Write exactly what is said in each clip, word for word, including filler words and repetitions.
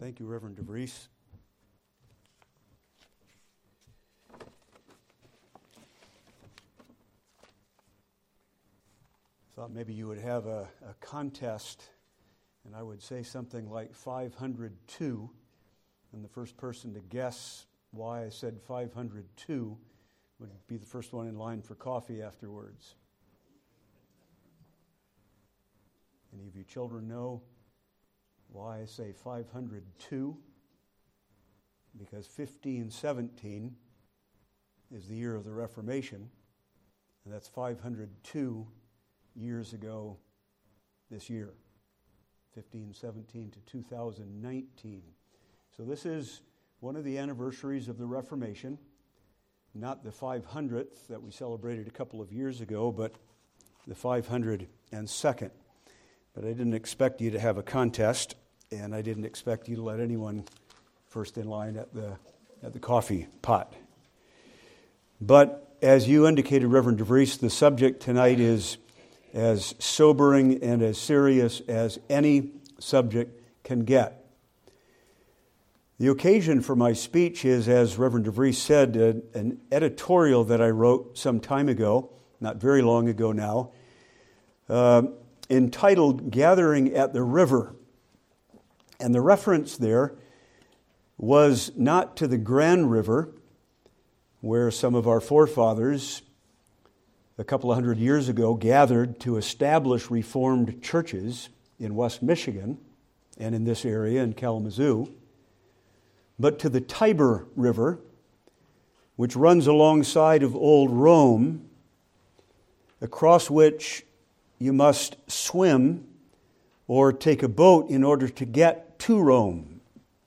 Thank you, Reverend DeVries. Thought maybe you would have a, a contest, and I would say something like five hundred two, and the first person to guess why I said five hundred two would be the first one in line for coffee afterwards. Any of you children know why I say five hundred two? Because fifteen seventeen is the year of the Reformation, and that's five hundred two years ago this year, fifteen seventeen to two thousand nineteen. So this is one of the anniversaries of the Reformation, not the five hundredth that we celebrated a couple of years ago, but the five hundred second. But I didn't expect you to have a contest, and I didn't expect you to let anyone first in line at the at the coffee pot. But as you indicated, Reverend DeVries, the subject tonight is as sobering and as serious as any subject can get. The occasion for my speech is, as Reverend DeVries said, uh, an editorial that I wrote some time ago, not very long ago now, uh, entitled Gathering at the River. And the reference there was not to the Grand River, where some of our forefathers a couple of hundred years ago gathered to establish Reformed churches in West Michigan and in this area in Kalamazoo, but to the Tiber River, which runs alongside of Old Rome, across which you must swim or take a boat in order to get to Rome.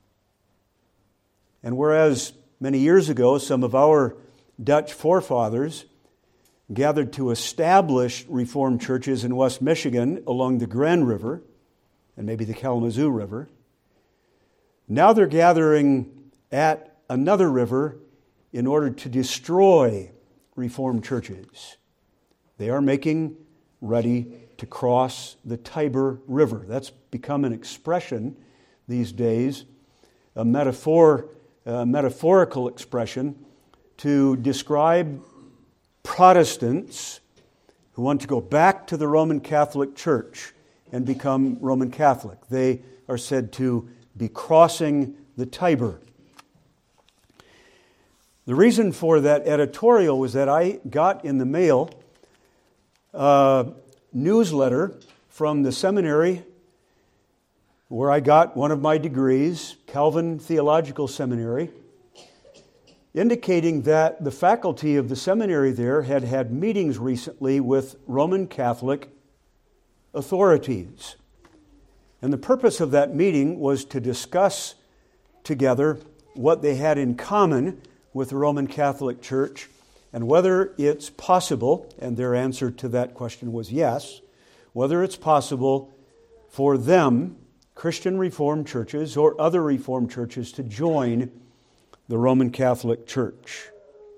And whereas many years ago some of our Dutch forefathers gathered to establish Reformed churches in West Michigan along the Grand River and maybe the Kalamazoo River, now they're gathering at another river in order to destroy Reformed churches. They are making ready to cross the Tiber River. That's become an expression these days, a metaphor, a metaphorical expression to describe Protestants who want to go back to the Roman Catholic Church and become Roman Catholic. They are said to be crossing the Tiber. The reason for that editorial was that I got in the mail a newsletter from the seminary where I got one of my degrees, Calvin Theological Seminary, indicating that the faculty of the seminary there had had meetings recently with Roman Catholic authorities. And the purpose of that meeting was to discuss together what they had in common with the Roman Catholic Church and whether it's possible, and their answer to that question was yes, whether it's possible for them, Christian Reformed churches or other Reformed churches, to join the Roman Catholic Church.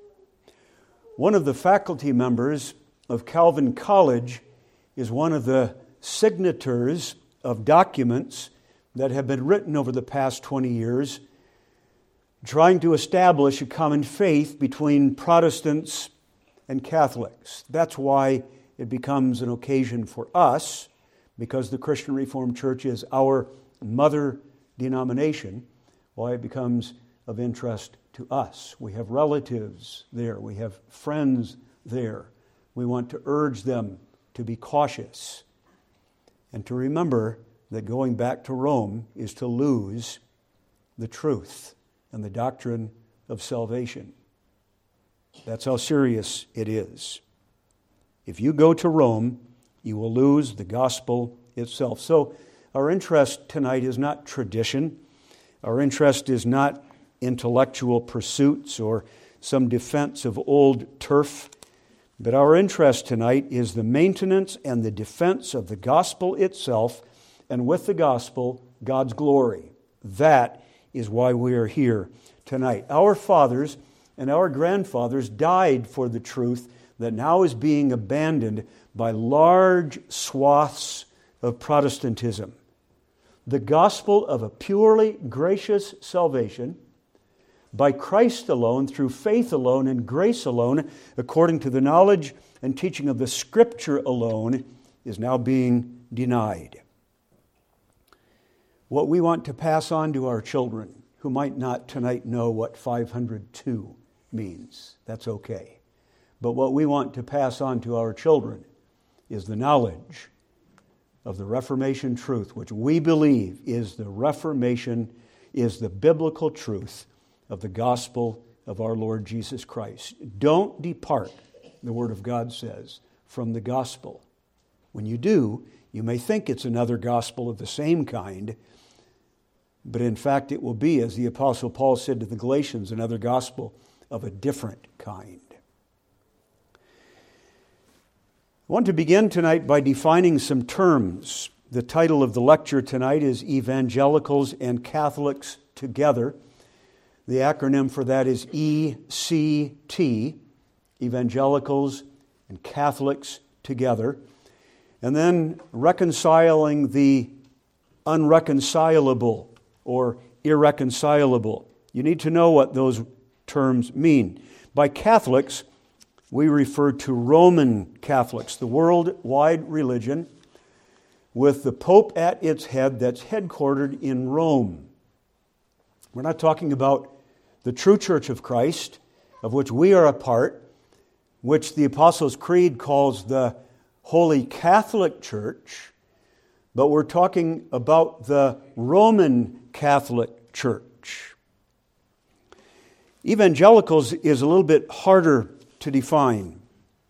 One of the faculty members of Calvin College is one of the signatories of documents that have been written over the past twenty years trying to establish a common faith between Protestants and Catholics. That's why it becomes an occasion for us, because the Christian Reformed Church is our mother denomination, why it becomes of interest to us. We have relatives there. We have friends there. We want to urge them to be cautious and to remember that going back to Rome is to lose the truth and the doctrine of salvation. That's how serious it is. If you go to Rome, you will lose the gospel itself. So our interest tonight is not tradition. Our interest is not intellectual pursuits or some defense of old turf. But our interest tonight is the maintenance and the defense of the gospel itself, and with the gospel, God's glory. That is why we are here tonight. Our fathers and our grandfathers died for the truth that now is being abandoned by large swaths of Protestantism. the gospel of a purely gracious salvation by Christ alone, through faith alone, and grace alone, according to the knowledge and teaching of the Scripture alone, is now being denied. What we want to pass on to our children, who might not tonight know what five hundred two means, that's okay. But what we want to pass on to our children is the knowledge of the Reformation truth, which we believe is the Reformation, is the biblical truth of the gospel of our Lord Jesus Christ. Don't depart, the Word of God says, from the gospel. When you do, you may think it's another gospel of the same kind, but in fact it will be, as the Apostle Paul said to the Galatians, another gospel of a different kind. I want to begin tonight by defining some terms. The title of the lecture tonight is Evangelicals and Catholics Together. The acronym for that is E C T, Evangelicals and Catholics Together. And then reconciling the unreconcilable or irreconcilable. You need to know what those terms mean. By Catholics, we refer to Roman Catholics, the worldwide religion with the Pope at its head that's headquartered in Rome. We're not talking about the true Church of Christ, of which we are a part, which the Apostles' Creed calls the Holy Catholic Church, but we're talking about the Roman Catholic Church. Evangelicals is a little bit harder to define.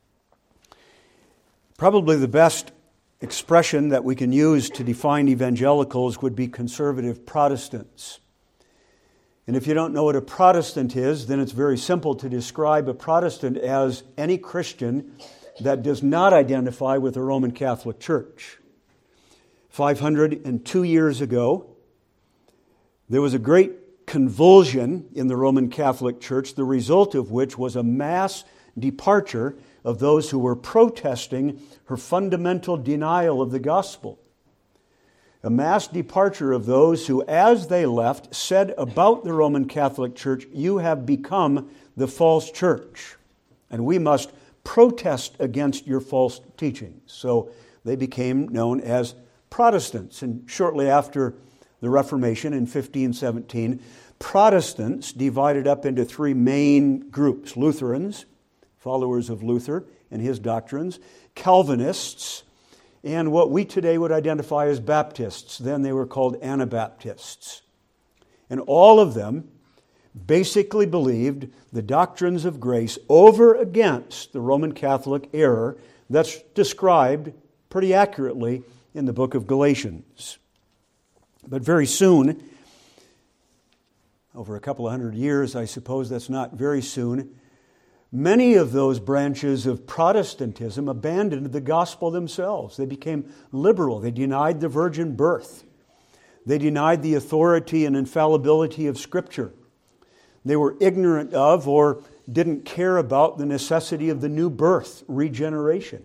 Probably the best expression that we can use to define evangelicals would be conservative Protestants. And if you don't know what a Protestant is, then it's very simple to describe a Protestant as any Christian that does not identify with the Roman Catholic Church. five hundred two years ago, there was a great convulsion in the Roman Catholic Church, the result of which was a mass departure of those who were protesting her fundamental denial of the gospel. A mass departure of those who, as they left, said about the Roman Catholic Church, "You have become the false church, and we must protest against your false teachings." So they became known as Protestants. And shortly after the Reformation in fifteen seventeen, Protestants divided up into three main groups: Lutherans, followers of Luther and his doctrines; Calvinists; and what we today would identify as Baptists. Then they were called Anabaptists. And all of them basically believed the doctrines of grace over against the Roman Catholic error that's described pretty accurately in the book of Galatians. But very soon, over a couple of hundred years, I suppose that's not very soon, many of those branches of Protestantism abandoned the gospel themselves. They became liberal. They denied the virgin birth. They denied the authority and infallibility of Scripture. They were ignorant of or didn't care about the necessity of the new birth, regeneration.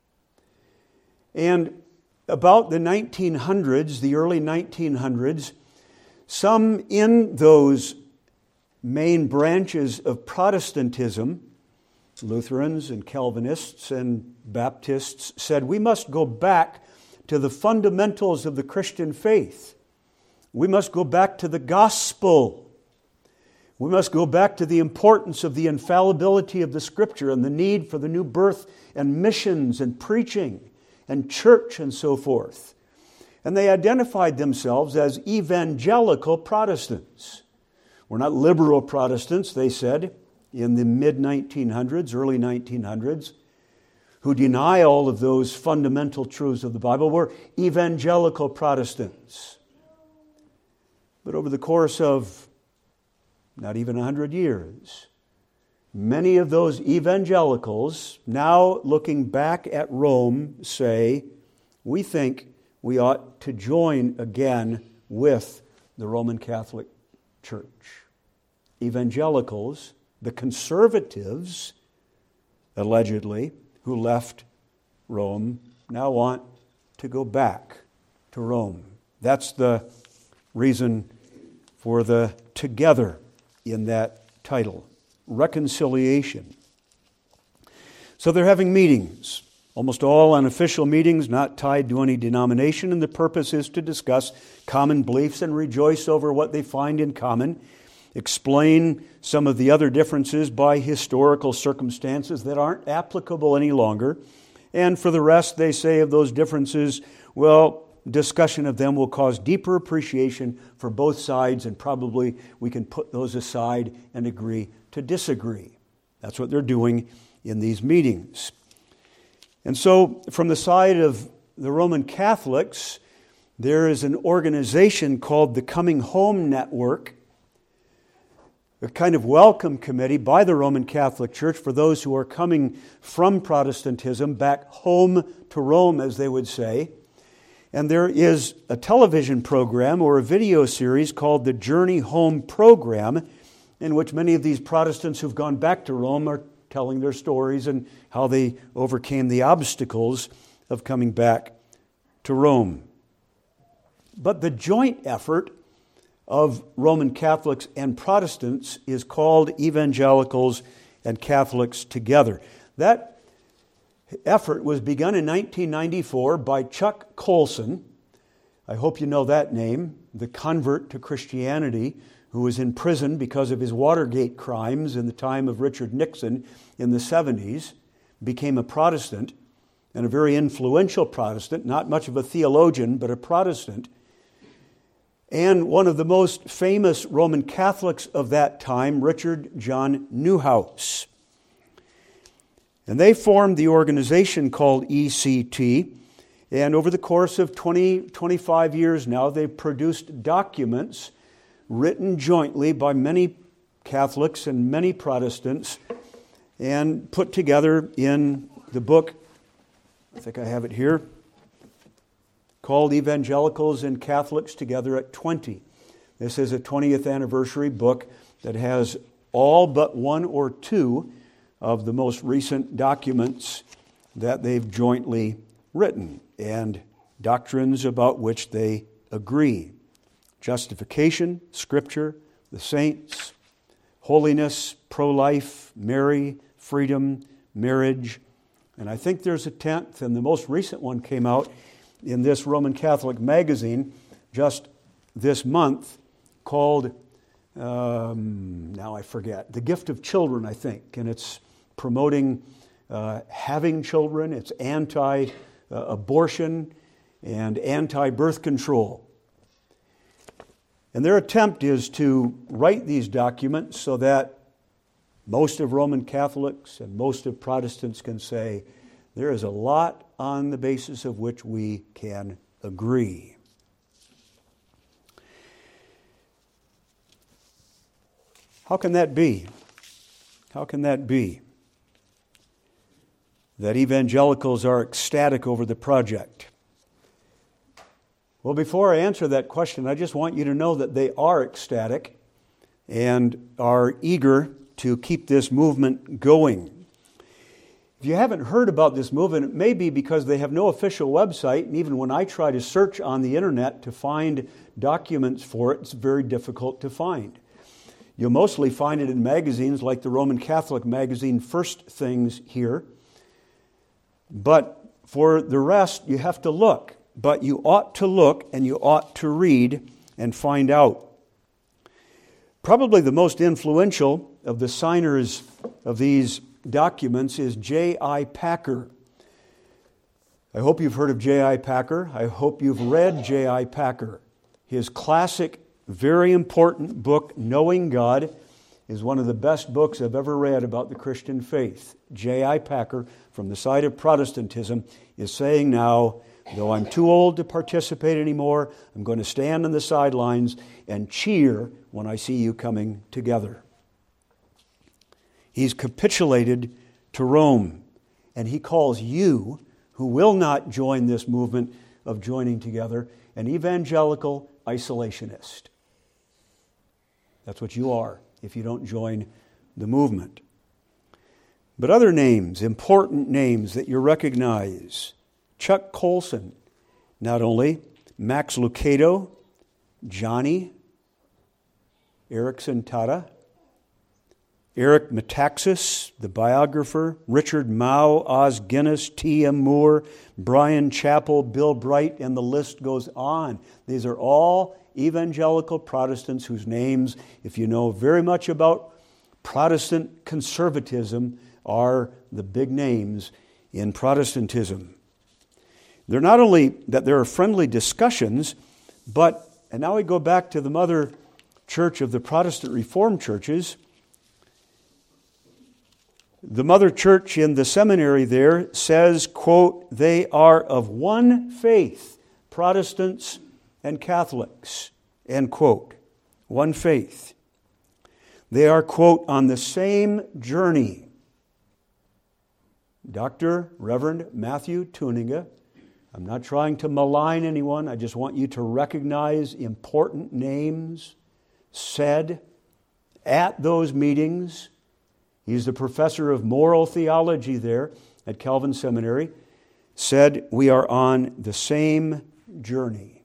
And about the nineteen hundreds, the early nineteen hundreds, some in those main branches of Protestantism, Lutherans and Calvinists and Baptists, said we must go back to the fundamentals of the Christian faith. We must go back to the gospel. We must go back to the importance of the infallibility of the Scripture and the need for the new birth and missions and preaching and church and so forth. And they identified themselves as evangelical Protestants. We're not liberal Protestants, they said, in the mid nineteen hundreds, early nineteen hundreds, who deny all of those fundamental truths of the Bible. We're evangelical Protestants. But over the course of not even a hundred years, many of those evangelicals, now looking back at Rome, say, we think we ought to join again with the Roman Catholic Church. Evangelicals, the conservatives, allegedly, who left Rome, now want to go back to Rome. That's the reason for the together in that title, reconciliation. So they're having meetings, almost all unofficial meetings, not tied to any denomination, and the purpose is to discuss common beliefs and rejoice over what they find in common, explain some of the other differences by historical circumstances that aren't applicable any longer, and for the rest, they say of those differences, well, discussion of them will cause deeper appreciation for both sides, and probably we can put those aside and agree to disagree. That's what they're doing in these meetings. And so, from the side of the Roman Catholics, there is an organization called the Coming Home Network, a kind of welcome committee by the Roman Catholic Church for those who are coming from Protestantism back home to Rome, as they would say. And there is a television program or a video series called the Journey Home Program, in which many of these Protestants who've gone back to Rome are telling their stories and how they overcame the obstacles of coming back to Rome. But the joint effort of Roman Catholics and Protestants is called Evangelicals and Catholics Together. That effort was begun in nineteen ninety-four by Chuck Colson. I hope you know that name, the convert to Christianity, who was in prison because of his Watergate crimes in the time of Richard Nixon in the seventies, became a Protestant, and a very influential Protestant, not much of a theologian, but a Protestant. And one of the most famous Roman Catholics of that time, Richard John Neuhaus. And they formed the organization called E C T, and over the course of twenty, twenty-five years now, they've produced documents written jointly by many Catholics and many Protestants and put together in the book, I think I have it here, called Evangelicals and Catholics Together at twenty. This is a twentieth anniversary book that has all but one or two of the most recent documents that they've jointly written and doctrines about which they agree. Justification, Scripture, the saints, holiness, pro-life, Mary, freedom, marriage. And I think there's a tenth, and the most recent one came out in this Roman Catholic magazine just this month called, um, now I forget, The Gift of Children, I think. And it's promoting uh, having children. It's anti-abortion and anti-birth control. And their attempt is to write these documents so that most of Roman Catholics and most of Protestants can say, there is a lot on the basis of which we can agree. How can that be? How can that be? That evangelicals are ecstatic over the project. Well, before I answer that question, I just want you to know that they are ecstatic and are eager to keep this movement going. If you haven't heard about this movement, it may be because they have no official website, and even when I try to search on the internet to find documents for it, it's very difficult to find. You'll mostly find it in magazines like the Roman Catholic magazine First Things here. But for the rest, you have to look. But you ought to look and you ought to read and find out. Probably the most influential of the signers of these documents is J I Packer. I hope you've heard of J I Packer. I hope you've read J I Packer. His classic, very important book, Knowing God, is one of the best books I've ever read about the Christian faith. J I Packer, from the side of Protestantism, is saying now, though I'm too old to participate anymore, I'm going to stand on the sidelines and cheer when I see you coming together. He's capitulated to Rome, and he calls you, who will not join this movement of joining together, an evangelical isolationist. That's what you are if you don't join the movement. But other names, important names that you recognize, Chuck Colson, not only, Max Lucado, Johnny, Erickson Tada, Eric Metaxas, the biographer, Richard Mao, Os Guinness, T M Moore, Brian Chappell, Bill Bright, and the list goes on. These are all evangelical Protestants whose names, if you know very much about Protestant conservatism, are the big names in Protestantism. They're not only that there are friendly discussions, but, and now we go back to the mother church of the Protestant Reformed churches. The mother church in the seminary there says, quote, they are of one faith, Protestants and Catholics, end quote. One faith. They are, quote, on the same journey. Doctor Reverend Matthew Tuninga, I'm not trying to malign anyone. I just want you to recognize important names said at those meetings. He's the professor of moral theology there at Calvin Seminary. Said, we are on the same journey.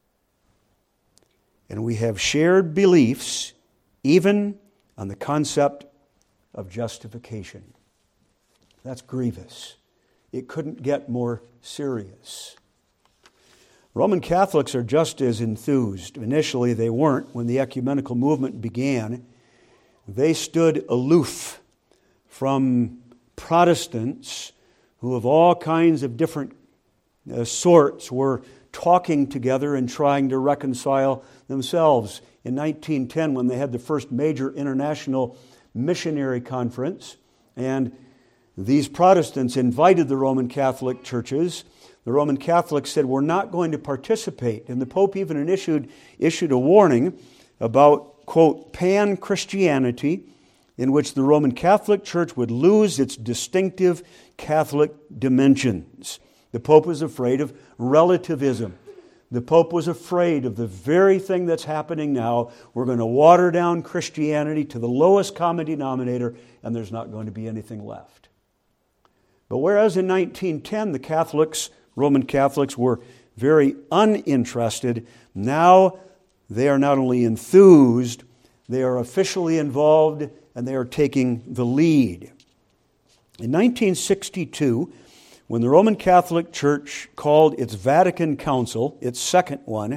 And we have shared beliefs even on the concept of justification. That's grievous. It couldn't get more serious. Roman Catholics are just as enthused. Initially, they weren't. When the ecumenical movement began, they stood aloof from Protestants who of all kinds of different uh, sorts were talking together and trying to reconcile themselves. In nineteen ten, when they had the first major international missionary conference, and these Protestants invited the Roman Catholic churches, the Roman Catholics said, we're not going to participate. And the Pope even issued, issued a warning about, quote, pan-Christianity, in which the Roman Catholic Church would lose its distinctive Catholic dimensions. The Pope was afraid of relativism. The Pope was afraid of the very thing that's happening now. We're going to water down Christianity to the lowest common denominator, and there's not going to be anything left. But whereas in nineteen ten the Catholics, Roman Catholics, were very uninterested, now they are not only enthused, they are officially involved, and they are taking the lead. In nineteen sixty-two, when the Roman Catholic Church called its Vatican Council, its second one,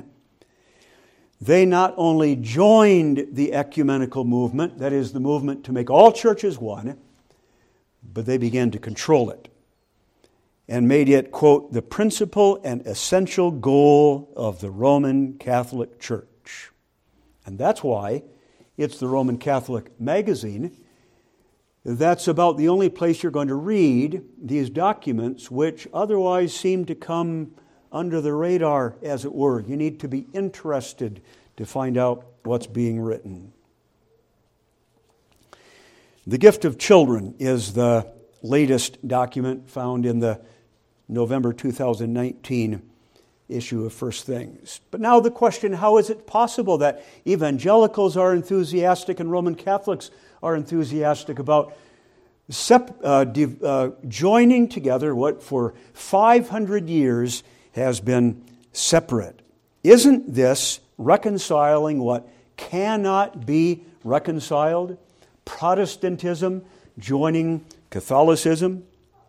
they not only joined the ecumenical movement, that is the movement to make all churches one, but they began to control it and made it, quote, the principal and essential goal of the Roman Catholic Church. And that's why it's the Roman Catholic magazine. That's about the only place you're going to read these documents, which otherwise seem to come under the radar, as it were. You need to be interested to find out what's being written. The Gift of Children is the latest document found in the November two thousand nineteen issue of First Things. But now the question, how is it possible that evangelicals are enthusiastic and Roman Catholics are enthusiastic about sep- uh, div- uh, joining together what for five hundred years has been separate? Isn't this reconciling what cannot be reconciled? Protestantism joining Catholicism?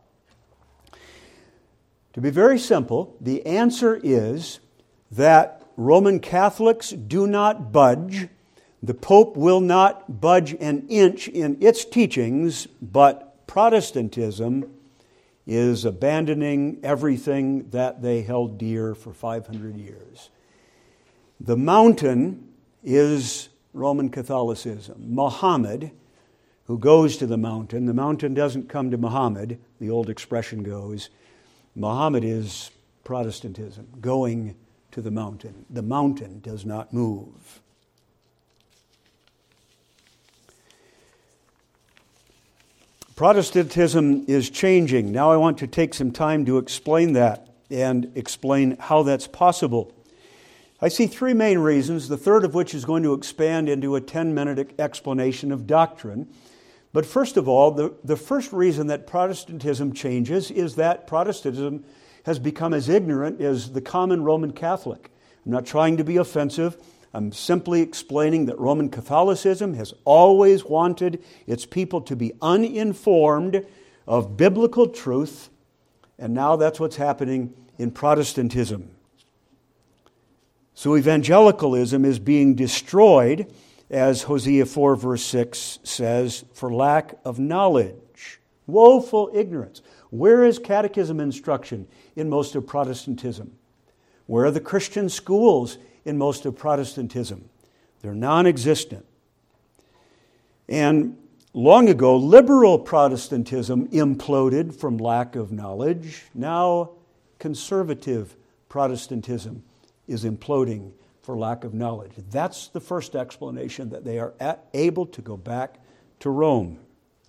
To be very simple, the answer is that Roman Catholics do not budge. The Pope will not budge an inch in its teachings, but Protestantism is abandoning everything that they held dear for five hundred years. The mountain is Roman Catholicism. Muhammad, who goes to the mountain, the mountain doesn't come to Muhammad, the old expression goes. Muhammad is Protestantism, going to the mountain. The mountain does not move. Protestantism is changing. Now I want to take some time to explain that and explain how that's possible. I see three main reasons, the third of which is going to expand into a ten-minute explanation of doctrine. But first of all, the, the first reason that Protestantism changes is that Protestantism has become as ignorant as the common Roman Catholic. I'm not trying to be offensive. I'm simply explaining that Roman Catholicism has always wanted its people to be uninformed of biblical truth, and now that's what's happening in Protestantism. So evangelicalism is being destroyed, as Hosea four verse six says, for lack of knowledge. Woeful ignorance. Where is catechism instruction in most of Protestantism? Where are the Christian schools in most of Protestantism? They're non-existent. And long ago, liberal Protestantism imploded from lack of knowledge. Now, conservative Protestantism is imploding for lack of knowledge. That's the first explanation, that they are able to go back to Rome.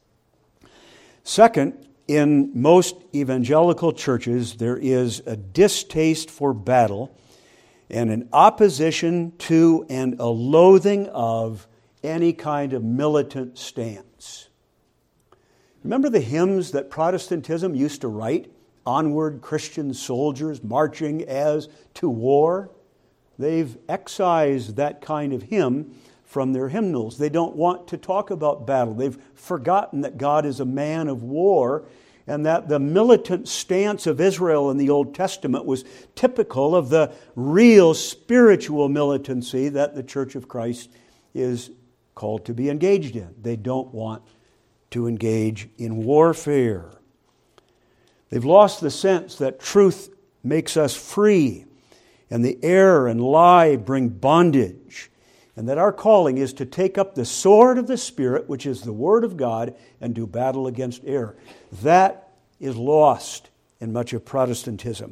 Second, in most evangelical churches, there is a distaste for battle and an opposition to and a loathing of any kind of militant stance. Remember the hymns that Protestantism used to write? Onward, Christian soldiers marching as to war. They've excised that kind of hymn from their hymnals. They don't want to talk about battle. They've forgotten that God is a man of war, and that the militant stance of Israel in the Old Testament was typical of the real spiritual militancy that the Church of Christ is called to be engaged in. They don't want to engage in warfare. They've lost the sense that truth makes us free, and the error and lie bring bondage, and that our calling is to take up the sword of the Spirit, which is the Word of God, and do battle against error. That is lost in much of Protestantism.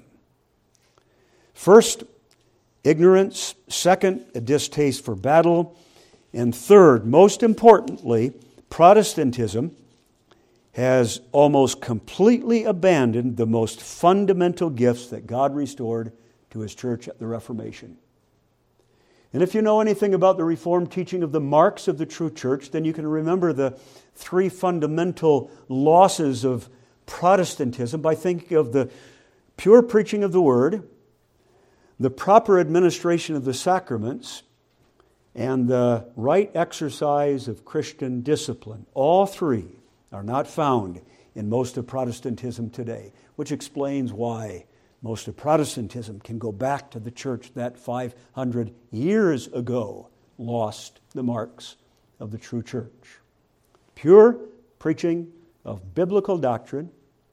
First, ignorance. Second, a distaste for battle. And third, most importantly, Protestantism has almost completely abandoned the most fundamental gifts that God restored to His church at the Reformation. And if you know anything about the Reformed teaching of the marks of the true church, then you can remember the three fundamental losses of Protestantism by thinking of the pure preaching of the Word, the proper administration of the sacraments, and the right exercise of Christian discipline. All three are not found in most of Protestantism today, which explains why most of Protestantism can go back to the church that five hundred years ago lost the marks of the true church. Pure preaching of biblical doctrine,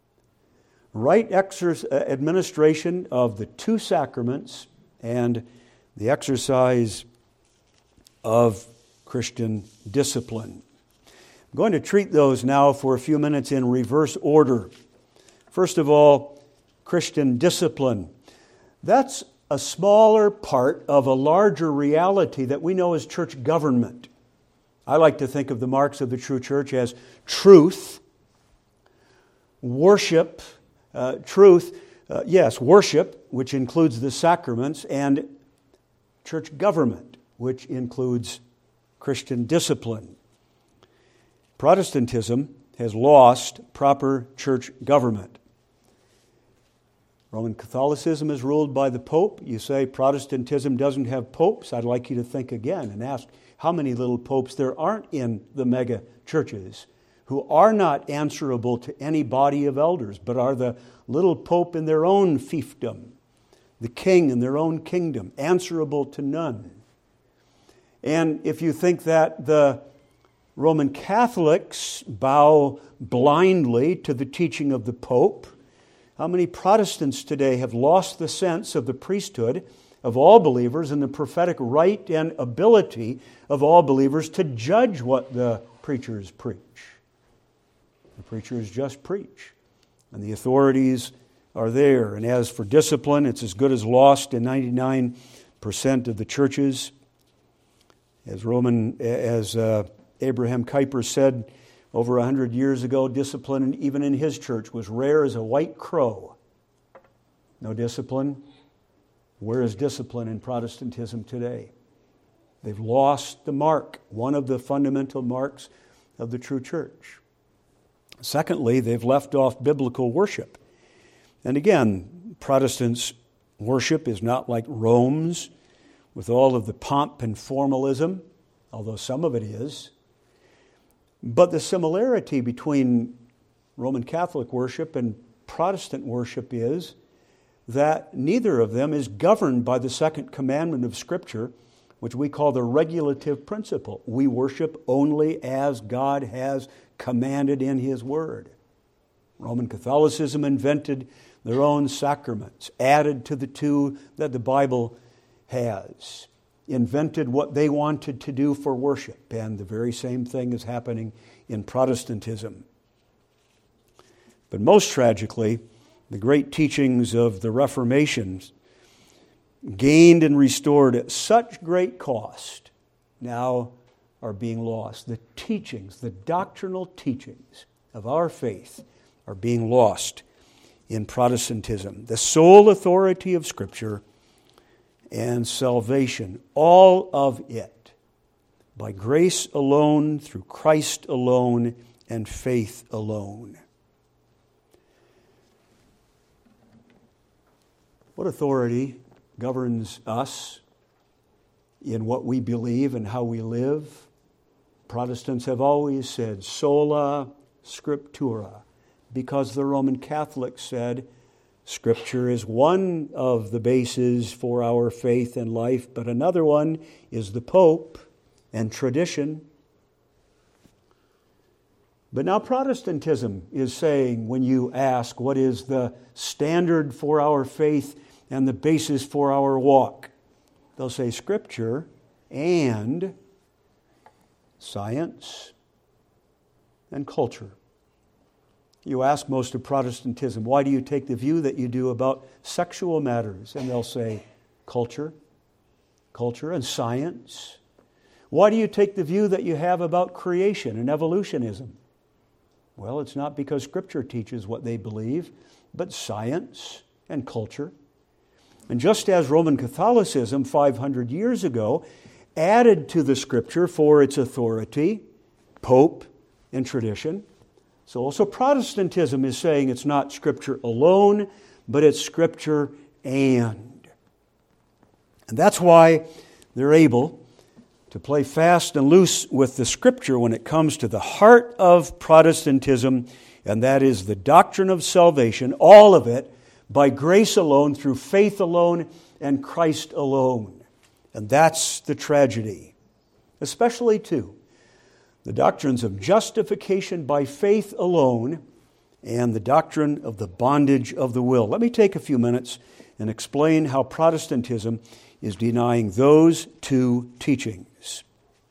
right exer- administration of the two sacraments, and the exercise of Christian discipline. I'm going to treat those now for a few minutes in reverse order. First of all, Christian discipline. That's a smaller part of a larger reality that we know as church government. I like to think of the marks of the true church as truth, worship, uh, truth, uh, yes, worship, which includes the sacraments, and church government, which includes Christian discipline. Protestantism has lost proper church government. Roman Catholicism is ruled by the Pope. You say Protestantism doesn't have popes. I'd like you to think again and ask how many little popes there aren't in the mega churches who are not answerable to any body of elders, but are the little pope in their own fiefdom, the king in their own kingdom, answerable to none. And if you think that the Roman Catholics bow blindly to the teaching of the Pope, how many Protestants today have lost the sense of the priesthood of all believers and the prophetic right and ability of all believers to judge what the preachers preach? The preachers just preach, and the authorities are there. And as for discipline, it's as good as lost in ninety-nine percent of the churches. As Roman, as uh, Abraham Kuyper said over a hundred years ago, discipline even in his church was rare as a white crow. No discipline. Where is discipline in Protestantism today? They've lost the mark, one of the fundamental marks of the true church. Secondly, they've left off biblical worship. And again, Protestants' worship is not like Rome's. with all of the pomp and formalism, although some of it is. But the similarity between Roman Catholic worship and Protestant worship is that neither of them is governed by the second commandment of Scripture, which we call the regulative principle. We worship only as God has commanded in His Word. Roman Catholicism invented their own sacraments, added to the two that the Bible has, invented what they wanted to do for worship, and the very same thing is happening in Protestantism. But most tragically, the great teachings of the Reformation, gained and restored at such great cost, now are being lost. The teachings, the doctrinal teachings of our faith are being lost in Protestantism. The sole authority of Scripture and salvation, all of it, by grace alone, through Christ alone, and faith alone. What authority governs us in what we believe and how we live? Protestants have always said sola scriptura, because the Roman Catholics said Scripture is one of the bases for our faith and life, but another one is the Pope and tradition. But now Protestantism is saying, when you ask what is the standard for our faith and the basis for our walk, they'll say Scripture and science and culture. You ask most of Protestantism, why do you take the view that you do about sexual matters? And they'll say culture, culture and science. Why do you take the view that you have about creation and evolutionism? Well, it's not because Scripture teaches what they believe, but science and culture. And just as Roman Catholicism five hundred years ago added to the Scripture for its authority, Pope and tradition, so also Protestantism is saying it's not Scripture alone, but it's Scripture and. And that's why they're able to play fast and loose with the Scripture when it comes to the heart of Protestantism, and that is the doctrine of salvation, all of it, by grace alone, through faith alone, and Christ alone. And that's the tragedy. Especially, too, the doctrines of justification by faith alone and the doctrine of the bondage of the will. Let me take a few minutes and explain how Protestantism is denying those two teachings.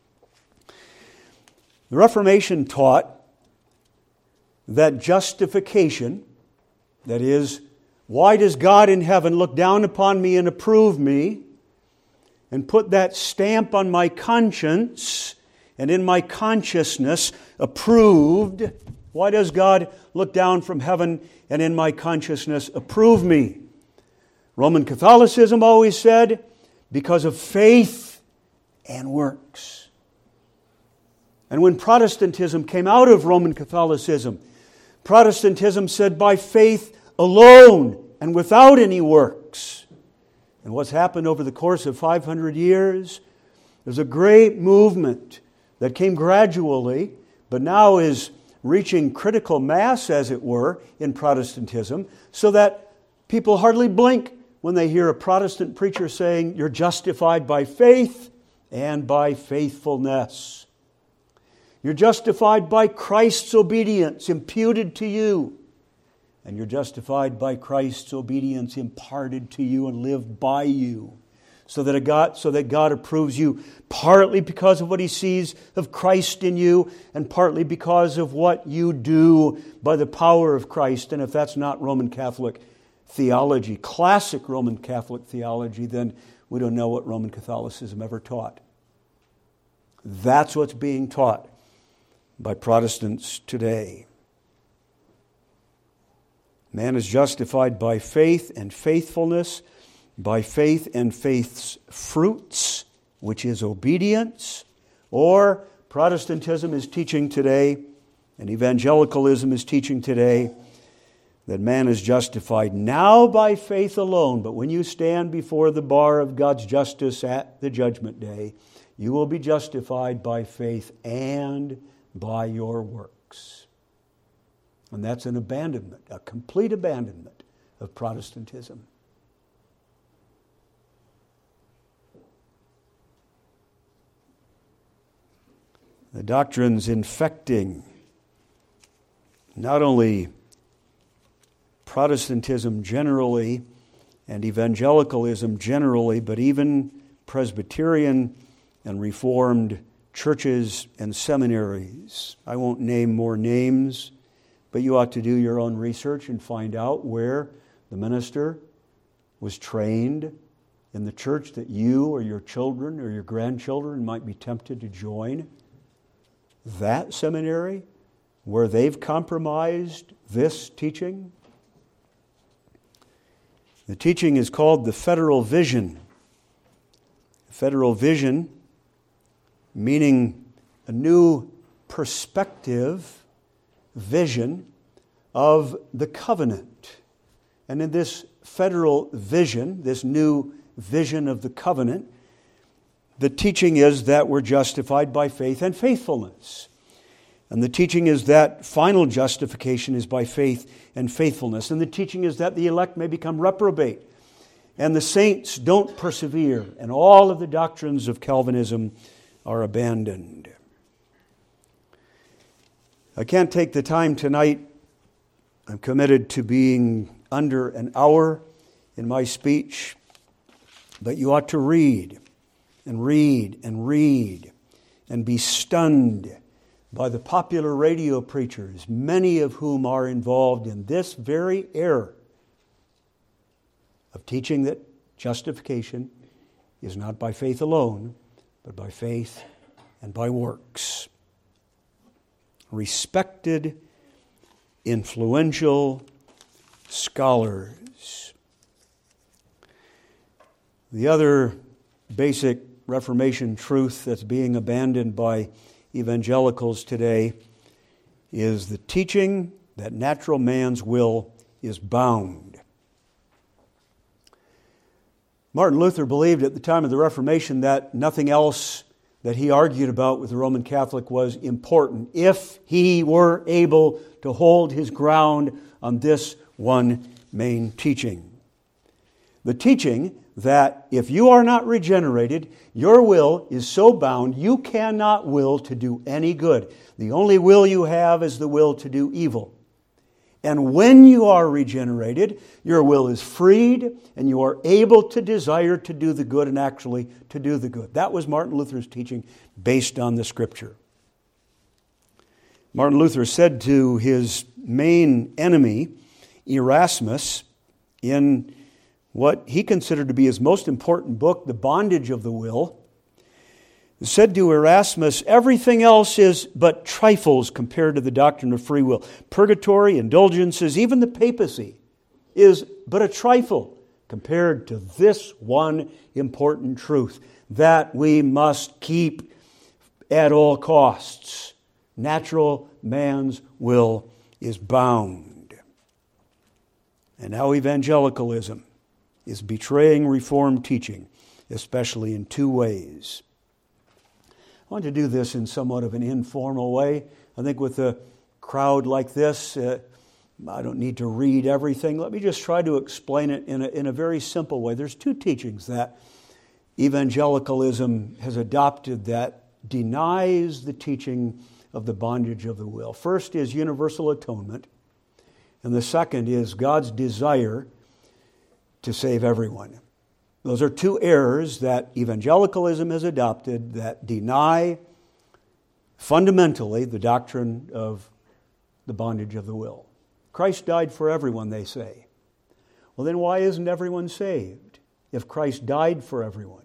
The Reformation taught that justification, that is, why does God in heaven look down upon me and approve me and put that stamp on my conscience and in my consciousness, approved? Why does God look down from heaven and in my consciousness approve me? Roman Catholicism always said, because of faith and works. And when Protestantism came out of Roman Catholicism, Protestantism said by faith alone and without any works. And what's happened over the course of five hundred years? There's a great movement that came gradually, but now is reaching critical mass, as it were, in Protestantism, so that people hardly blink when they hear a Protestant preacher saying, you're justified by faith and by faithfulness. You're justified by Christ's obedience imputed to you. And you're justified by Christ's obedience imparted to you and lived by you. So that, God, so that God approves you partly because of what He sees of Christ in you and partly because of what you do by the power of Christ. And if that's not Roman Catholic theology, classic Roman Catholic theology, then we don't know what Roman Catholicism ever taught. That's what's being taught by Protestants today. Man is justified by faith and faithfulness, by faith and faith's fruits, which is obedience, or Protestantism is teaching today, and evangelicalism is teaching today, that man is justified now by faith alone, but when you stand before the bar of God's justice at the judgment day, you will be justified by faith and by your works. And that's an abandonment, a complete abandonment of Protestantism. The doctrines infecting not only Protestantism generally and evangelicalism generally, but even Presbyterian and Reformed churches and seminaries. I won't name more names, but you ought to do your own research and find out where the minister was trained in the church that you or your children or your grandchildren might be tempted to join. That seminary where they've compromised this teaching. The teaching is called the Federal Vision. Federal Vision, meaning a new perspective, vision of the covenant. And in this federal vision, this new vision of the covenant, the teaching is that we're justified by faith and faithfulness. And the teaching is that final justification is by faith and faithfulness. And the teaching is that the elect may become reprobate and the saints don't persevere, and all of the doctrines of Calvinism are abandoned. I can't take the time tonight. I'm committed to being under an hour in my speech, but you ought to read and read and read and be stunned by the popular radio preachers, many of whom are involved in this very error of teaching that justification is not by faith alone, but by faith and by works. Respected, influential scholars. The other basic Reformation truth that's being abandoned by evangelicals today is the teaching that natural man's will is bound. Martin Luther believed at the time of the Reformation that nothing else that he argued about with the Roman Catholic was important if he were able to hold his ground on this one main teaching. The teaching that if you are not regenerated, your will is so bound you cannot will to do any good. The only will you have is the will to do evil. And when you are regenerated, your will is freed and you are able to desire to do the good and actually to do the good. That was Martin Luther's teaching based on the Scripture. Martin Luther said to his main enemy, Erasmus, in what he considered to be his most important book, The Bondage of the Will, said to Erasmus, everything else is but trifles compared to the doctrine of free will. Purgatory, indulgences, even the papacy is but a trifle compared to this one important truth that we must keep at all costs. Natural man's will is bound. And now evangelicalism is betraying Reformed teaching, especially in two ways. I want to do this in somewhat of an informal way. I think with a crowd like this, uh, I don't need to read everything. Let me just try to explain it in a, in a very simple way. There's two teachings that evangelicalism has adopted that denies the teaching of the bondage of the will. First is universal atonement, and the second is God's desire to save everyone. Those are two errors that evangelicalism has adopted that deny fundamentally the doctrine of the bondage of the will. Christ died for everyone, they say. Well, then why isn't everyone saved if Christ died for everyone?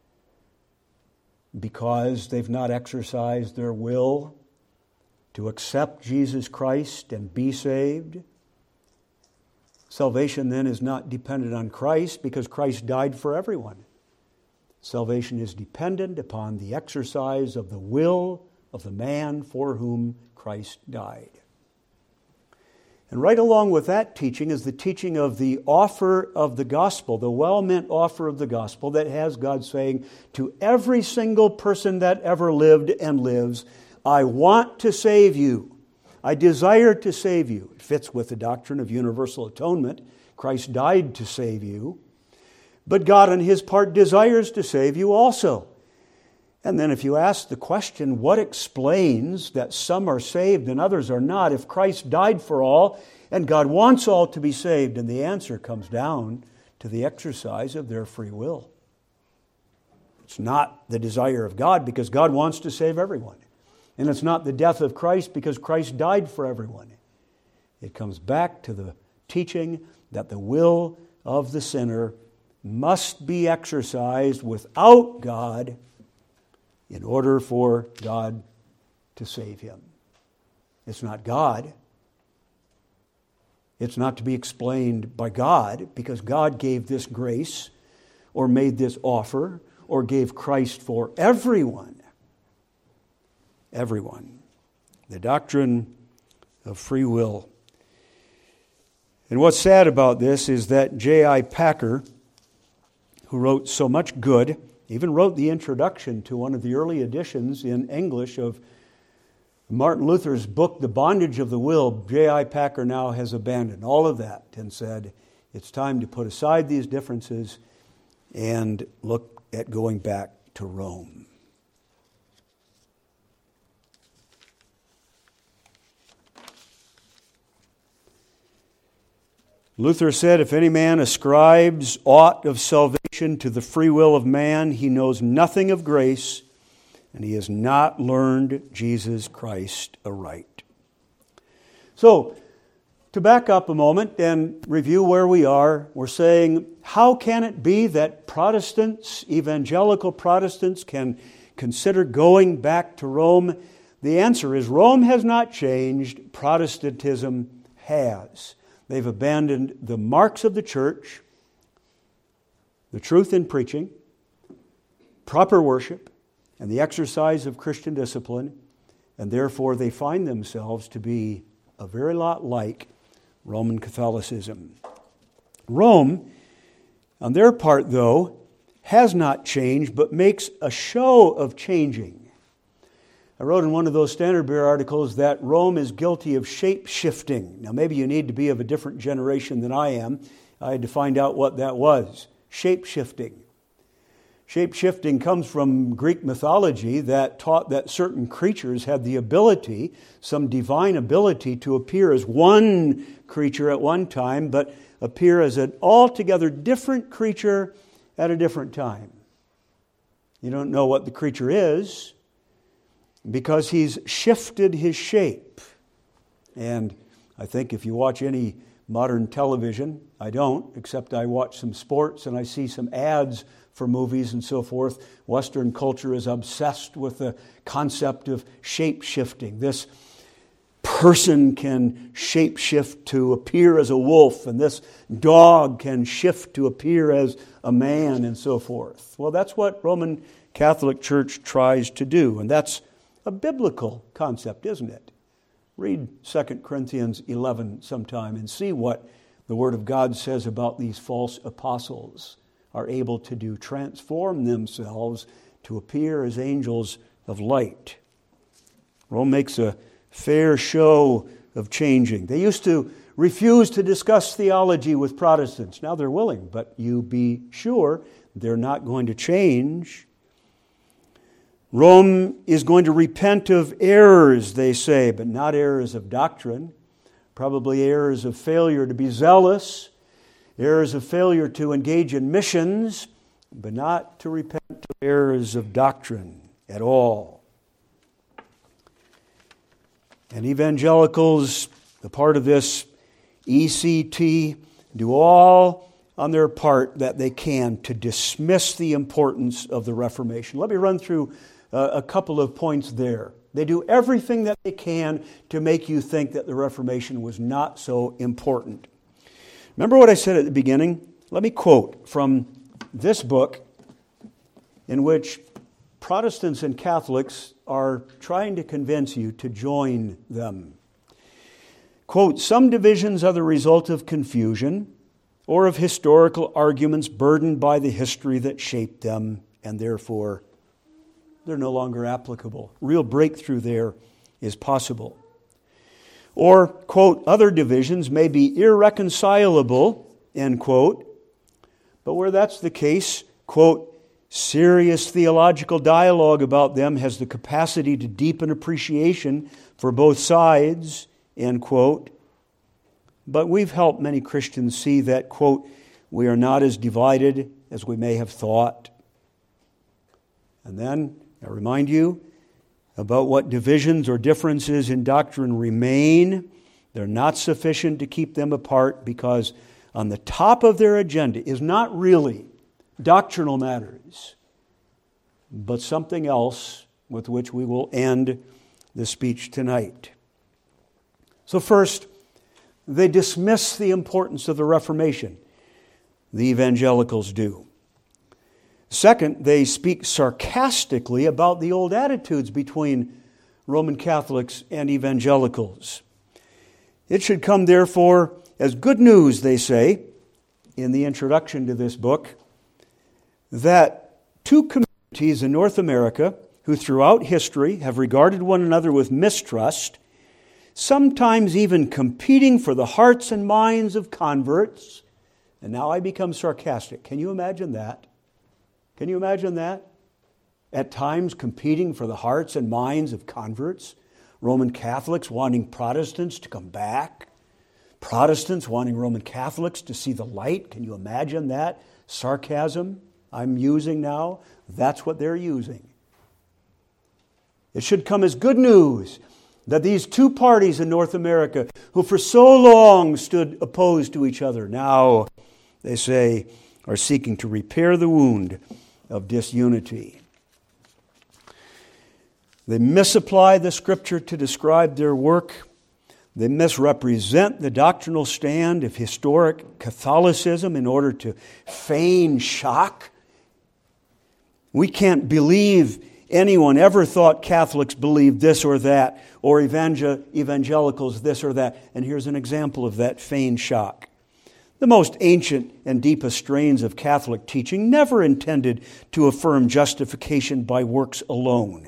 Because they've not exercised their will to accept Jesus Christ and be saved. Salvation then is not dependent on Christ because Christ died for everyone. Salvation is dependent upon the exercise of the will of the man for whom Christ died. And right along with that teaching is the teaching of the offer of the gospel, the well-meant offer of the gospel that has God saying to every single person that ever lived and lives, I want to save you. I desire to save you. It fits with the doctrine of universal atonement. Christ died to save you. But God on His part desires to save you also. And then if you ask the question, what explains that some are saved and others are not? If Christ died for all and God wants all to be saved, and the answer comes down to the exercise of their free will. It's not the desire of God because God wants to save everyone. And it's not the death of Christ because Christ died for everyone. It comes back to the teaching that the will of the sinner must be exercised without God in order for God to save him. It's not God. It's not to be explained by God because God gave this grace or made this offer or gave Christ for everyone. Everyone. The doctrine of free will. And what's sad about this is that J I Packer, who wrote so much good, even wrote the introduction to one of the early editions in English of Martin Luther's book, The Bondage of the Will. J I Packer now has abandoned all of that and said, it's time to put aside these differences and look at going back to Rome. Luther said, if any man ascribes aught of salvation to the free will of man, he knows nothing of grace, and he has not learned Jesus Christ aright. So, to back up a moment and review where we are, we're saying, how can it be that Protestants, evangelical Protestants, can consider going back to Rome? The answer is Rome has not changed, Protestantism has. They've abandoned the marks of the church, the truth in preaching, proper worship, and the exercise of Christian discipline, and therefore they find themselves to be a very lot like Roman Catholicism. Rome, on their part though, has not changed, but makes a show of changing. I wrote in one of those Standard Bearer articles that Rome is guilty of shape-shifting. Now maybe you need to be of a different generation than I am. I had to find out what that was. Shape-shifting. Shape-shifting comes from Greek mythology that taught that certain creatures had the ability, some divine ability, to appear as one creature at one time, but appear as an altogether different creature at a different time. You don't know what the creature is because he's shifted his shape. And I think if you watch any modern television, I don't, except I watch some sports and I see some ads for movies and so forth. Western culture is obsessed with the concept of shape-shifting. This person can shape-shift to appear as a wolf, and this dog can shift to appear as a man, and so forth. Well, that's what Roman Catholic Church tries to do, and that's a biblical concept, isn't it? Read Second Corinthians eleven sometime and see what the Word of God says about these false apostles are able to do, transform themselves to appear as angels of light. Rome makes a fair show of changing. They used to refuse to discuss theology with Protestants. Now they're willing, but you be sure they're not going to change. Rome is going to repent of errors, they say, but not errors of doctrine. Probably errors of failure to be zealous, errors of failure to engage in missions, but not to repent of errors of doctrine at all. And evangelicals, the part of this E C T, do all on their part that they can to dismiss the importance of the Reformation. Let me run through uh, a couple of points there. They do everything that they can to make you think that the Reformation was not so important. Remember what I said at the beginning? Let me quote from this book in which Protestants and Catholics are trying to convince you to join them. quote, some divisions are the result of confusion or of historical arguments burdened by the history that shaped them, and therefore they're no longer applicable. Real breakthrough there is possible. Or, quote, other divisions may be irreconcilable, end quote, but where that's the case, quote, serious theological dialogue about them has the capacity to deepen appreciation for both sides, end quote. But we've helped many Christians see that, quote, we are not as divided as we may have thought. And then, I remind you about what divisions or differences in doctrine remain. They're not sufficient to keep them apart because on the top of their agenda is not really doctrinal matters, but something else with which we will end the speech tonight. So first, they dismiss the importance of the Reformation. The evangelicals do. Second, they speak sarcastically about the old attitudes between Roman Catholics and evangelicals. It should come, therefore, as good news, they say, in the introduction to this book, that two communities in North America who throughout history have regarded one another with mistrust, sometimes even competing for the hearts and minds of converts. And now I become sarcastic. Can you imagine that? Can you imagine that? At times competing for the hearts and minds of converts. Roman Catholics wanting Protestants to come back. Protestants wanting Roman Catholics to see the light. Can you imagine that sarcasm I'm using now? That's what they're using. It should come as good news that these two parties in North America, who for so long stood opposed to each other, now, they say, are seeking to repair the wound of disunity. They misapply the Scripture to describe their work. They misrepresent the doctrinal stand of historic Catholicism in order to feign shock. We can't believe anyone ever thought Catholics believed this or that, or evangel- evangelicals this or that. And here's an example of that feigned shock. The most ancient and deepest strains of Catholic teaching never intended to affirm justification by works alone.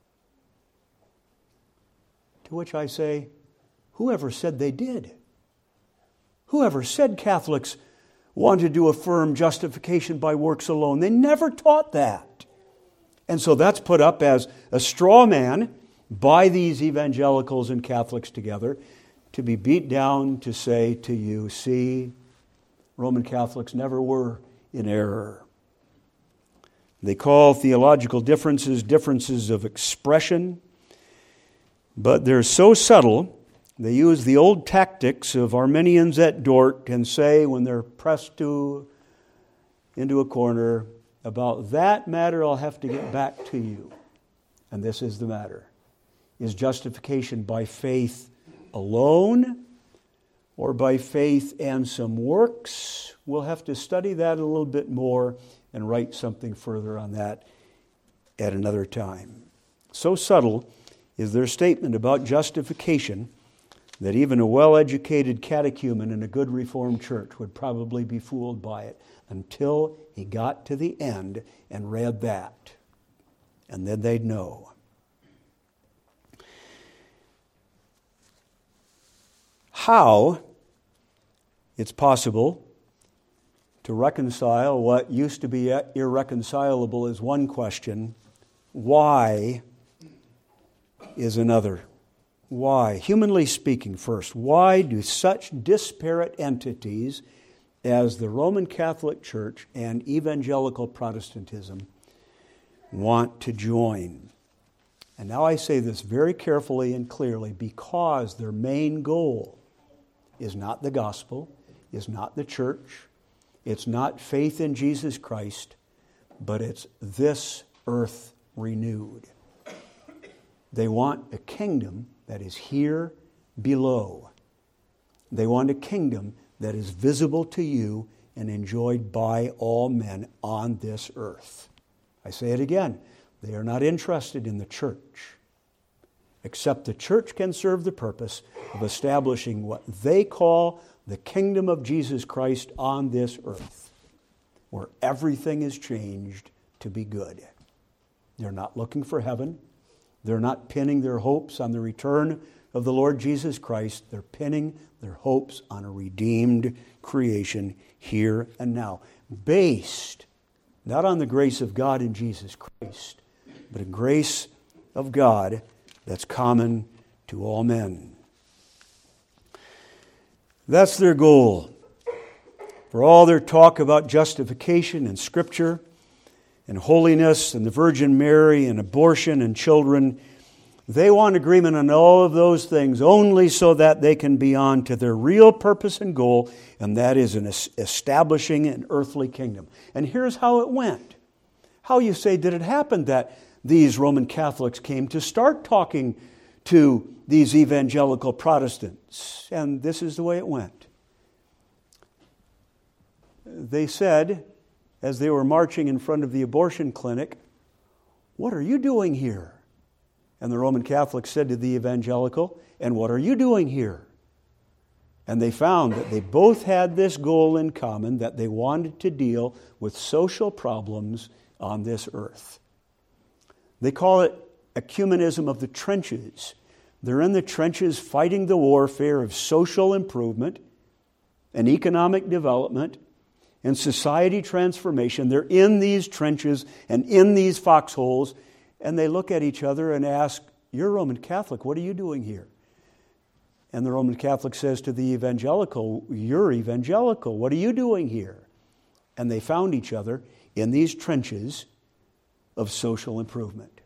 To which I say, whoever said they did? Whoever said Catholics wanted to affirm justification by works alone? They never taught that. And so that's put up as a straw man by these evangelicals and Catholics together to be beat down to say to you, see, Roman Catholics never were in error. They call theological differences differences of expression, but they're so subtle, they use the old tactics of Arminians at Dort and say when they're pressed to into a corner, about that matter I'll have to get back to you. And this is the matter. Is justification by faith alone or by faith and some works? We'll have to study that a little bit more and write something further on that at another time. So subtle is their statement about justification that even a well-educated catechumen in a good Reformed church would probably be fooled by it until he got to the end and read that. And then they'd know. How it's possible to reconcile what used to be irreconcilable is one question. Why is another. Why? Humanly speaking first, why do such disparate entities as the Roman Catholic Church and evangelical Protestantism want to join? And now I say this very carefully and clearly because their main goal is not the gospel, is not the church, it's not faith in Jesus Christ, but it's this earth renewed. They want a kingdom that is here below. They want a kingdom that is visible to you and enjoyed by all men on this earth. I say it again. They are not interested in the church. except the church can serve the purpose of establishing what they call the kingdom of Jesus Christ on this earth, where everything is changed to be good. They're not looking for heaven. They're not pinning their hopes on the return of the Lord Jesus Christ. They're pinning their hopes on a redeemed creation here and now, based not on the grace of God in Jesus Christ, but a grace of God that's common to all men. That's their goal. For all their talk about justification and Scripture and holiness and the Virgin Mary and abortion and children, they want agreement on all of those things only so that they can be on to their real purpose and goal, and that is in establishing an earthly kingdom. And here's how it went. How, you say, did it happen that these Roman Catholics came to start talking to these evangelical Protestants? And this is the way it went. They said, as they were marching in front of the abortion clinic, "What are you doing here?" And the Roman Catholics said to the evangelical, "And what are you doing here?" And they found that they both had this goal in common, that they wanted to deal with social problems on this earth. They call it ecumenism of the trenches. They're in the trenches fighting the warfare of social improvement and economic development and society transformation. They're in these trenches and in these foxholes, and they look at each other and ask, "You're Roman Catholic, what are you doing here?" And the Roman Catholic says to the evangelical, "You're evangelical, what are you doing here?" And they found each other in these trenches of social improvement.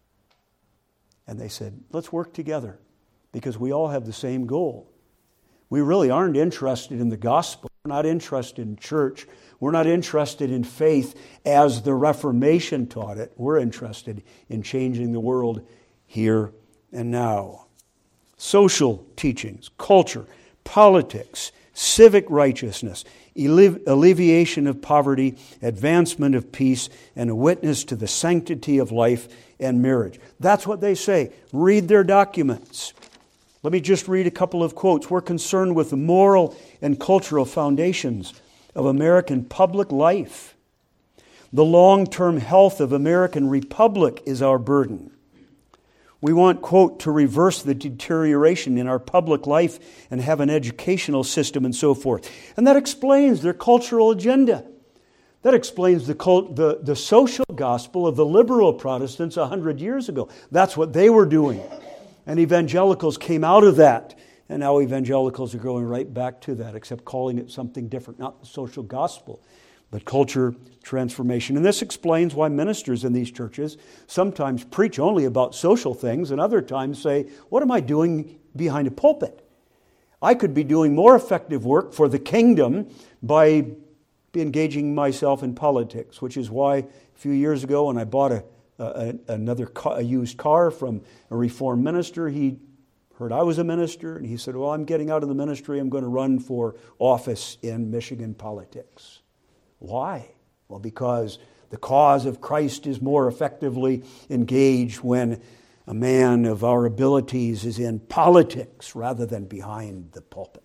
And they said, "Let's work together because we all have the same goal." We really aren't interested in the gospel. We're not interested in church. We're not interested in faith as the Reformation taught it. We're interested in changing the world here and now. Social teachings, culture, politics, civic righteousness, alleviation of poverty, advancement of peace, and a witness to the sanctity of life and marriage. That's what they say. Read their documents. Let me just read a couple of quotes. "We're concerned with the moral and cultural foundations of American public life. The long-term health of American republic is our burden. We want, quote, to reverse the deterioration in our public life and have an educational system," and so forth. And that explains their cultural agenda. That explains the, cult, the, the social gospel of the liberal Protestants a hundred years ago. That's what they were doing. And evangelicals came out of that. And now evangelicals are going right back to that, except calling it something different. Not the social gospel, but culture transformation. And this explains why ministers in these churches sometimes preach only about social things and other times say, "What am I doing behind a pulpit? I could be doing more effective work for the kingdom by engaging myself in politics," which is why a few years ago when I bought a, a another car, a used car from a Reformed minister, he heard I was a minister, and he said, "Well, I'm getting out of the ministry. I'm going to run for office in Michigan politics." Why? Well, because the cause of Christ is more effectively engaged when a man of our abilities is in politics rather than behind the pulpit.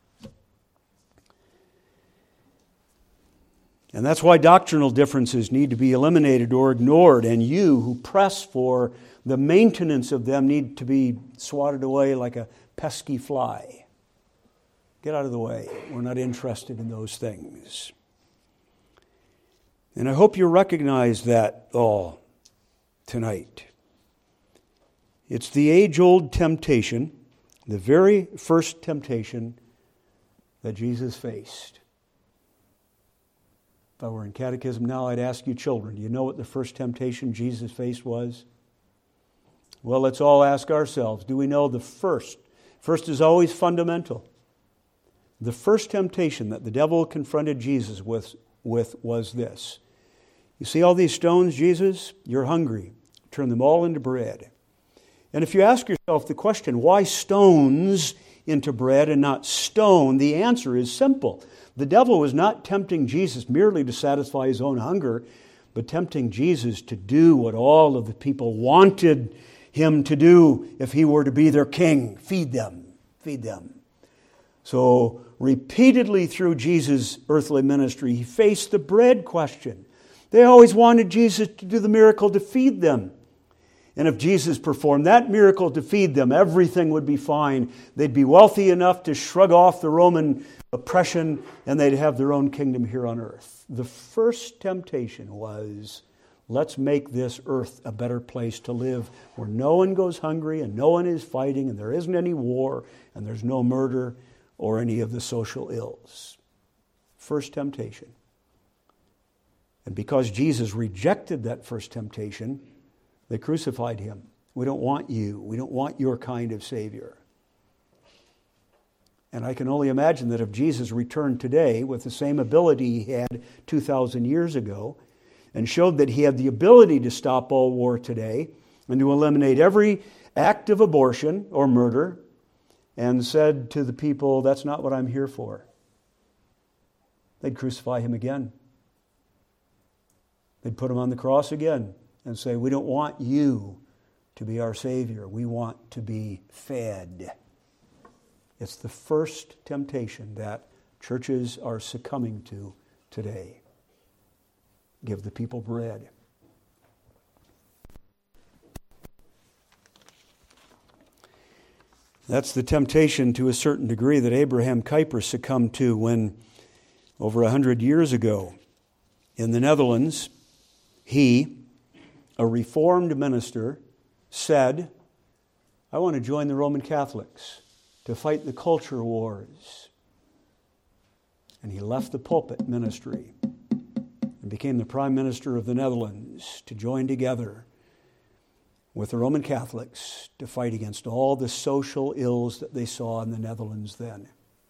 And that's why doctrinal differences need to be eliminated or ignored, and you who press for the maintenance of them need to be swatted away like a pesky fly. Get out of the way. We're not interested in those things. And I hope you recognize that all tonight. It's the age-old temptation, the very first temptation that Jesus faced. If I were in catechism now, I'd ask you children, do you know what the first temptation Jesus faced was? Well, let's all ask ourselves, do we know the first? First is always fundamental. The first temptation that the devil confronted Jesus with, with was this. You see all these stones, Jesus? You're hungry. Turn them all into bread. And if you ask yourself the question, why stones into bread and not stone? The answer is simple. The devil was not tempting Jesus merely to satisfy his own hunger, but tempting Jesus to do what all of the people wanted him to do if he were to be their king. Feed them, feed them. So repeatedly through Jesus' earthly ministry, he faced the bread question. They always wanted Jesus to do the miracle to feed them. And if Jesus performed that miracle to feed them, everything would be fine. They'd be wealthy enough to shrug off the Roman oppression, and they'd have their own kingdom here on earth. The first temptation was, let's make this earth a better place to live, where no one goes hungry and no one is fighting and there isn't any war and there's no murder or any of the social ills. First temptation. And because Jesus rejected that first temptation, they crucified him. We don't want you. We don't want your kind of Savior. And I can only imagine that if Jesus returned today with the same ability he had two thousand years ago and showed that he had the ability to stop all war today and to eliminate every act of abortion or murder, and said to the people, that's not what I'm here for, they'd crucify him again. They'd put him on the cross again and say, we don't want you to be our Savior. We want to be fed. It's the first temptation that churches are succumbing to today. Give the people bread. That's the temptation to a certain degree that Abraham Kuyper succumbed to when, over a hundred years ago, in the Netherlands, he, a Reformed minister, said, I want to join the Roman Catholics to fight the culture wars. And he left the pulpit ministry and became the Prime Minister of the Netherlands to join together with the Roman Catholics to fight against all the social ills that they saw in the Netherlands then.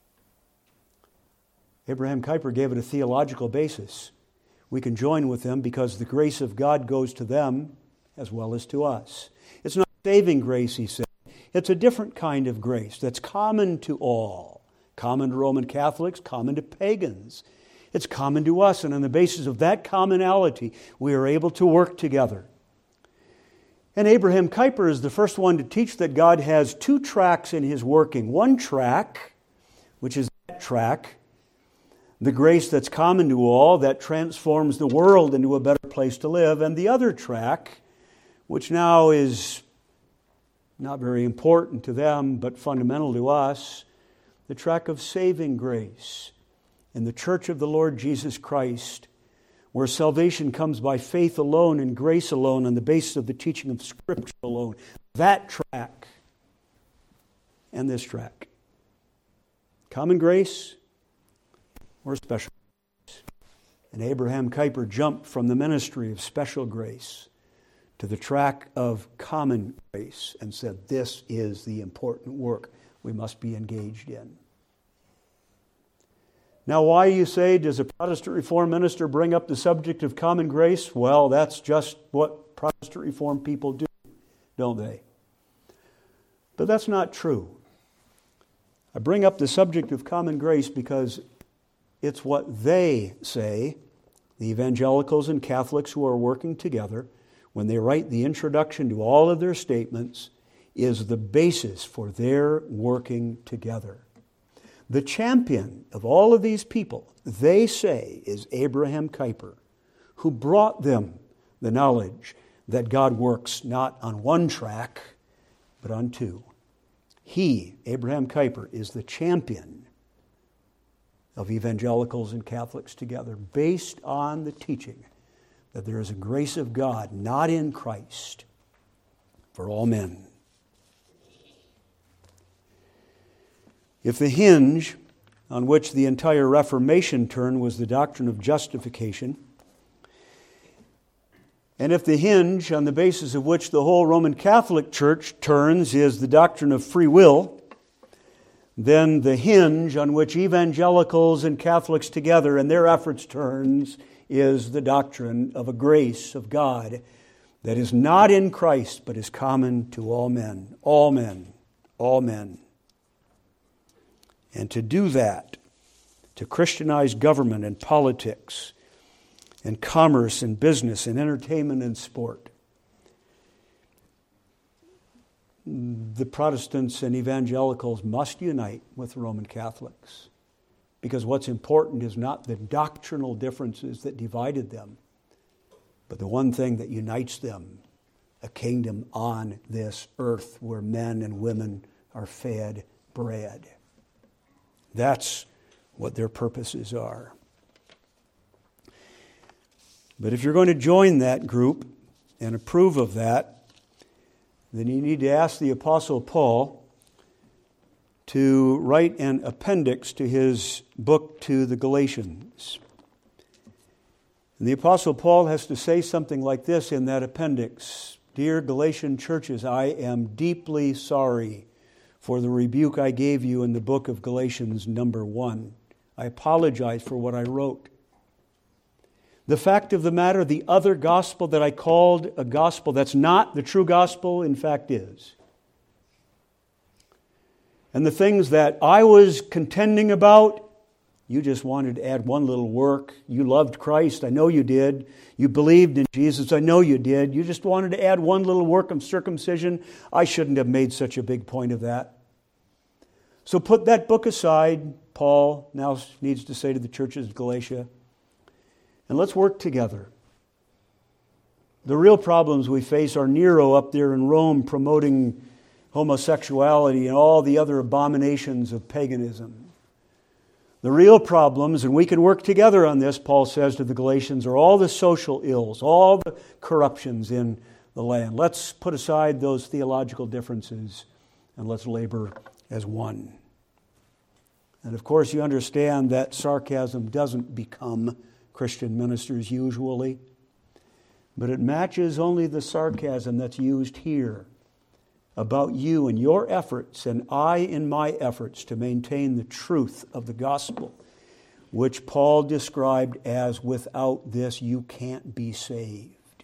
Abraham Kuyper gave it a theological basis. We can join with them because the grace of God goes to them as well as to us. It's not saving grace, he said. It's a different kind of grace that's common to all. Common to Roman Catholics, common to pagans. It's common to us, and on the basis of that commonality, we are able to work together. And Abraham Kuyper is the first one to teach that God has two tracks in his working. One track, which is that track, the grace that's common to all, that transforms the world into a better place to live, and the other track, which now is not very important to them, but fundamental to us, the track of saving grace in the Church of the Lord Jesus Christ, where salvation comes by faith alone and grace alone on the basis of the teaching of Scripture alone. That track and this track. Common grace or special grace. And Abraham Kuyper jumped from the ministry of special grace to the track of common grace and said, this is the important work we must be engaged in. Now, why, you say, does a Protestant Reformed minister bring up the subject of common grace? Well, that's just what Protestant Reformed people do, don't they? But that's not true. I bring up the subject of common grace because it's what they say, the evangelicals and Catholics who are working together, when they write the introduction to all of their statements, is the basis for their working together. The champion of all of these people, they say, is Abraham Kuyper, who brought them the knowledge that God works not on one track, but on two. He, Abraham Kuyper, is the champion of evangelicals and Catholics together, based on the teaching that there is a grace of God not in Christ for all men. If the hinge on which the entire Reformation turned was the doctrine of justification, and if the hinge on the basis of which the whole Roman Catholic Church turns is the doctrine of free will, then the hinge on which evangelicals and Catholics together and their efforts turns is the doctrine of a grace of God that is not in Christ, but is common to all men. All men. All men. And to do that, to Christianize government and politics and commerce and business and entertainment and sport, the Protestants and evangelicals must unite with Roman Catholics, because what's important is not the doctrinal differences that divided them, but the one thing that unites them: a kingdom on this earth where men and women are fed bread. That's what their purposes are. But if you're going to join that group and approve of that, then you need to ask the Apostle Paul to write an appendix to his book to the Galatians. And the Apostle Paul has to say something like this in that appendix: "Dear Galatian churches, I am deeply sorry for the rebuke I gave you in the book of Galatians, number one. I apologize for what I wrote. The fact of the matter, the other gospel that I called a gospel that's not the true gospel, in fact is. And the things that I was contending about, you just wanted to add one little work. You loved Christ, I know you did. You believed in Jesus, I know you did. You just wanted to add one little work of circumcision. I shouldn't have made such a big point of that. So put that book aside," Paul now needs to say to the churches of Galatia, "and let's work together. The real problems we face are Nero up there in Rome promoting homosexuality and all the other abominations of paganism. The real problems, and we can work together on this," Paul says to the Galatians, "are all the social ills, all the corruptions in the land. Let's put aside those theological differences and let's labor as one." And of course, you understand that sarcasm doesn't become Christian ministers usually, but it matches only the sarcasm that's used here about you and your efforts, and I in my efforts to maintain the truth of the gospel, which Paul described as, "without this you can't be saved."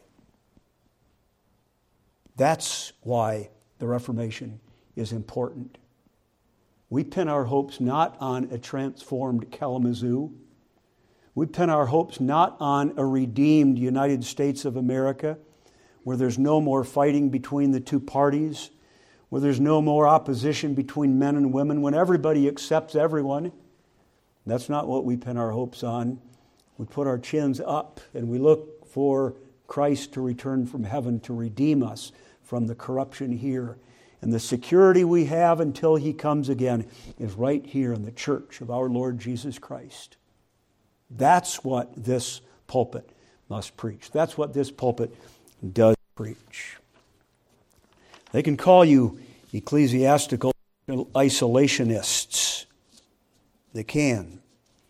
That's why the Reformation is important. We pin our hopes not on a transformed Kalamazoo. We pin our hopes not on a redeemed United States of America, where there's no more fighting between the two parties, where there's no more opposition between men and women, when everybody accepts everyone. That's not what we pin our hopes on. We put our chins up and we look for Christ to return from heaven to redeem us from the corruption here. And the security we have until He comes again is right here in the church of our Lord Jesus Christ. That's what this pulpit must preach. That's what this pulpit does preach. They can call you ecclesiastical isolationists. They can.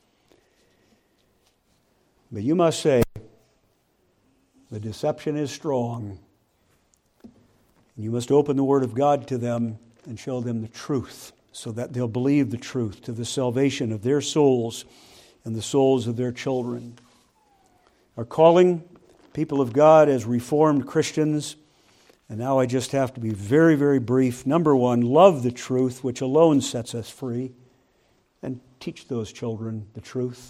But you must say, the deception is strong. And you must open the Word of God to them and show them the truth, so that they'll believe the truth to the salvation of their souls and the souls of their children. Our calling, people of God, as Reformed Christians, and now I just have to be very, very brief. Number one, love the truth, which alone sets us free, and teach those children the truth.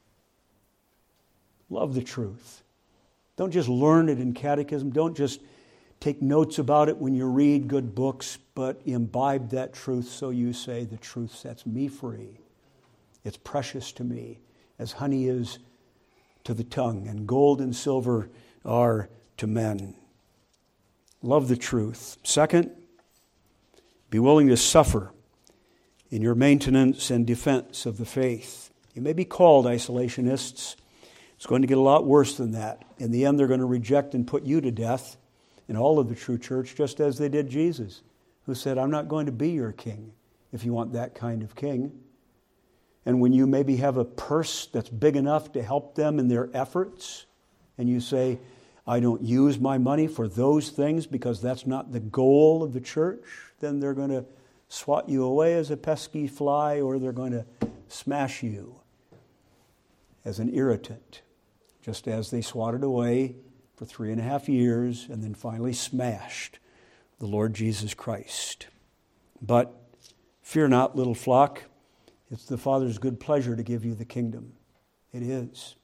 Love the truth. Don't just learn it in catechism. Don't just take notes about it when you read good books, but imbibe that truth so you say, the truth sets me free. It's precious to me, as honey is to the tongue, and gold and silver are to men. Love the truth. Second, be willing to suffer in your maintenance and defense of the faith. You may be called isolationists. It's going to get a lot worse than that. In the end, they're going to reject and put you to death, and all of the true church, just as they did Jesus, who said, "I'm not going to be your king if you want that kind of king." And when you maybe have a purse that's big enough to help them in their efforts, and you say, "I don't use my money for those things because that's not the goal of the church," then they're going to swat you away as a pesky fly, or they're going to smash you as an irritant, just as they swatted away for three and a half years and then finally smashed the Lord Jesus Christ. But fear not, little flock. It's the Father's good pleasure to give you the kingdom. It is.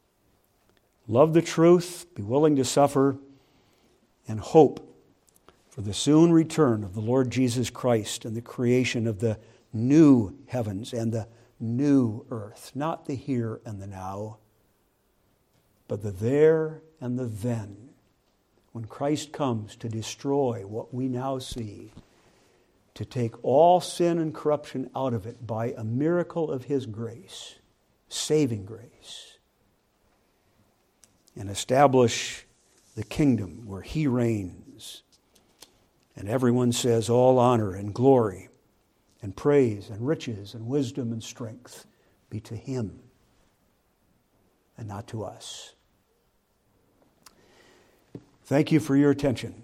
Love the truth, be willing to suffer, and hope for the soon return of the Lord Jesus Christ and the creation of the new heavens and the new earth, not the here and the now, but the there and the then, when Christ comes to destroy what we now see, to take all sin and corruption out of it by a miracle of His grace, saving grace, and establish the kingdom where He reigns. And everyone says, all honor and glory and praise and riches and wisdom and strength be to Him and not to us. Thank you for your attention.